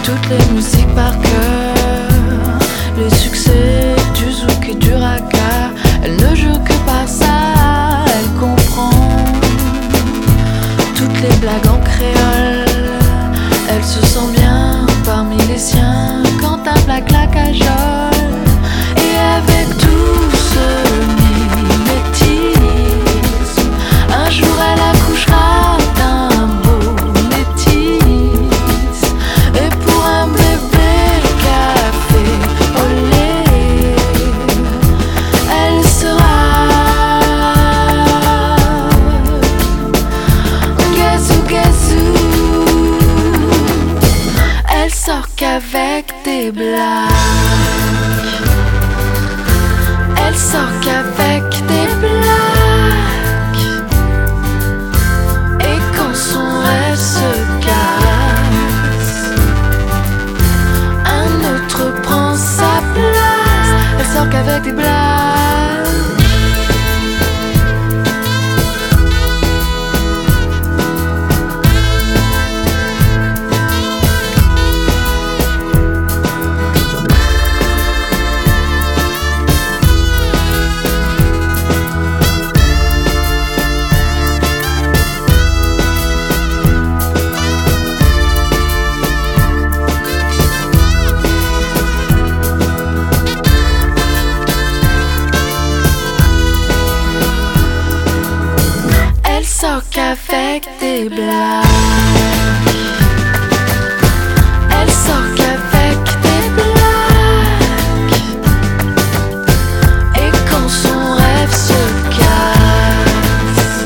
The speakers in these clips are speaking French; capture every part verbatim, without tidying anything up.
toutes les musiques par cœur, les succès du zouk et du raga. Elle ne joue que par ça, elle comprend toutes les blagues en créole. Elle se sent bien parmi les siens quand un blague la cajole. Et avec tout ce mimétisme, un jour elle accouchera d'un beau métis. Et pour un bébé café au lait, elle sera gazou gazou. Elle sort qu'avec des blagues. Elle sort qu'avec des blagues. Et quand son rêve se casse, un autre prend sa place. Elle sort qu'avec des blagues. Qu'avec des blagues. Elle sort qu'avec des blagues. Et quand son rêve se casse,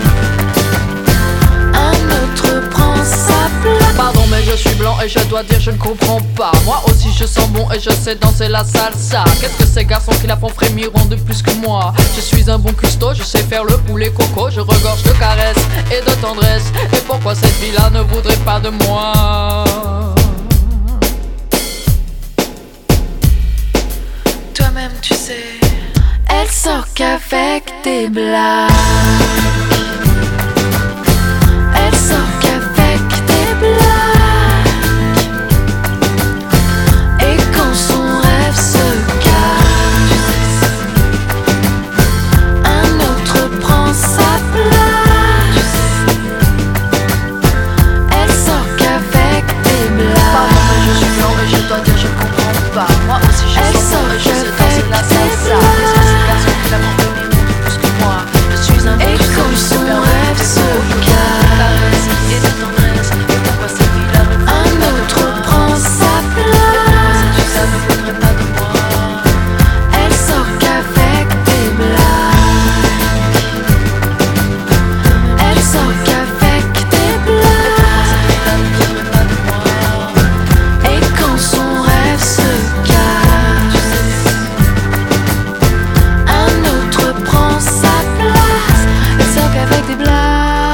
un autre prend sa place. Pardon mais je suis blanc et je dois dire je ne comprends pas. Moi aussi je sens bon et je sais danser la salsa. Qu'est-ce que ces garçons qui la font frémiront de plus que moi? Je suis un bon cuistot, je sais faire le poulet coco. Je regorge de caresses et de tendresse. Et pourquoi cette fille-là ne voudrait pas de moi? Toi-même tu sais. Elle sort qu'avec des blagues. Elle sort qu'avec des blagues. Et quand son rêve se casse, un autre prend sa place. Elle sort qu'avec des blagues. Pardon mais je suis blanc et je dois dire je ne comprends pas. Moi aussi je Elle sens bon et je sort sais danser la salsa. Qu'est-ce que ces garçons qui la font frémiront de plus que moi? Je suis un bon Et cuistot, quand je sais son faire le rêve poulet se coco. Je casse, regorge de caresses et de tendresse. Et pourquoi cette fille-là ne voudrait un pas de autre moi? prend sa Pourquoi place. cette fille-là ne voudrait pas de moi? Elle sort qu'avec des blagues. Elle sort qu'avec des blagues. Et quand son rêve se casse, un autre prend sa place. Elle sort qu'avec des blagues.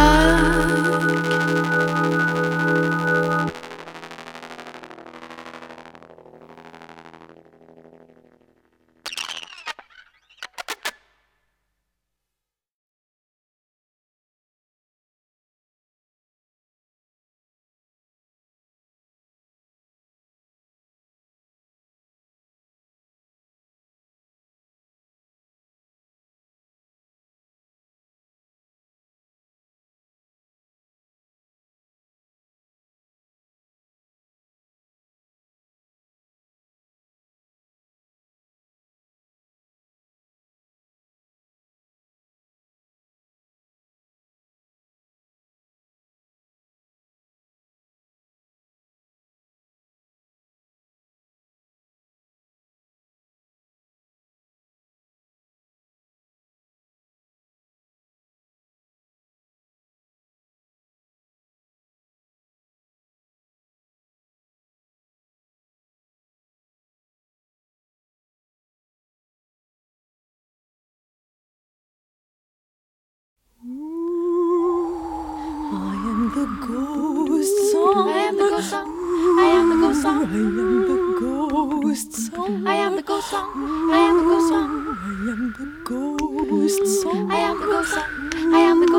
The ghost song. I am the ghost song. I am the ghost song. I am the ghost song. I am the ghost song. I am the ghost song. I am the ghost song. I am the ghost song. I am the ghost